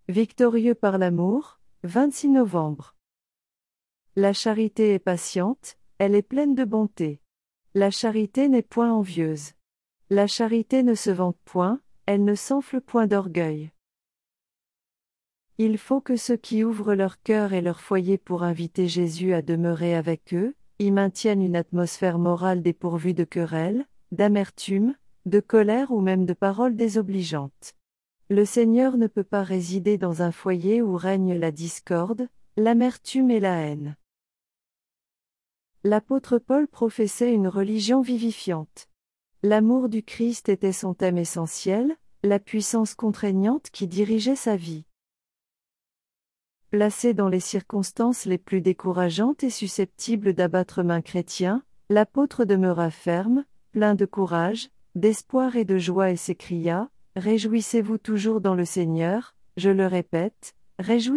Victorieux par l'amour, 26 novembre. La charité est patiente, elle est pleine de bonté. La charité n'est point envieuse. La charité ne se vante point, elle ne s'enfle point d'orgueil. Il faut que ceux qui ouvrent leur cœur et leur foyer pour inviter Jésus à demeurer avec eux, y maintiennent une atmosphère morale dépourvue de querelles, d'amertume, de colère ou même de paroles désobligeantes. Le Seigneur ne peut pas résider dans un foyer où règne la discorde, l'amertume et la haine. L'apôtre Paul professait une religion vivifiante. L'amour du Christ était son thème essentiel, la puissance contraignante qui dirigeait sa vie. Placé dans les circonstances les plus décourageantes et susceptibles d'abattre main chrétien, l'apôtre demeura ferme, plein de courage, d'espoir et de joie et s'écria : « Réjouissez-vous toujours dans le Seigneur, je le répète, réjouissez-vous. »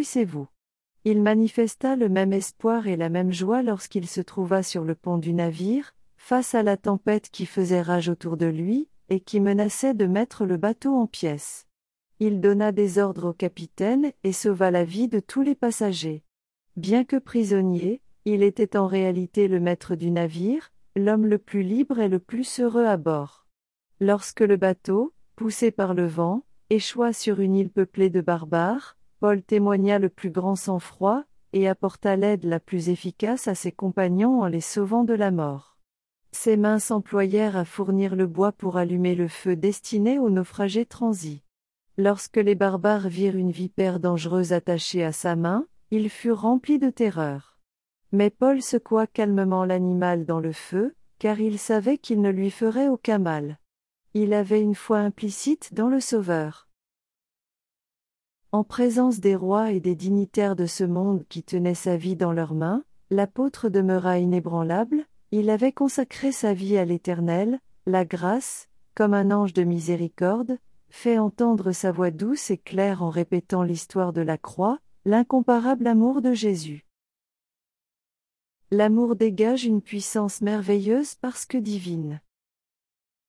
Il manifesta le même espoir et la même joie lorsqu'il se trouva sur le pont du navire, face à la tempête qui faisait rage autour de lui, et qui menaçait de mettre le bateau en pièces. Il donna des ordres au capitaine et sauva la vie de tous les passagers. Bien que prisonnier, il était en réalité le maître du navire, l'homme le plus libre et le plus heureux à bord. Lorsque le bateau, poussé par le vent, échoua sur une île peuplée de barbares, Paul témoigna le plus grand sang-froid, et apporta l'aide la plus efficace à ses compagnons en les sauvant de la mort. Ses mains s'employèrent à fournir le bois pour allumer le feu destiné aux naufragés transis. Lorsque les barbares virent une vipère dangereuse attachée à sa main, ils furent remplis de terreur. Mais Paul secoua calmement l'animal dans le feu, car il savait qu'il ne lui ferait aucun mal. Il avait une foi implicite dans le Sauveur. En présence des rois et des dignitaires de ce monde qui tenaient sa vie dans leurs mains, l'apôtre demeura inébranlable, il avait consacré sa vie à l'Éternel, la grâce, comme un ange de miséricorde, fait entendre sa voix douce et claire en répétant l'histoire de la croix, l'incomparable amour de Jésus. L'amour dégage une puissance merveilleuse parce que divine.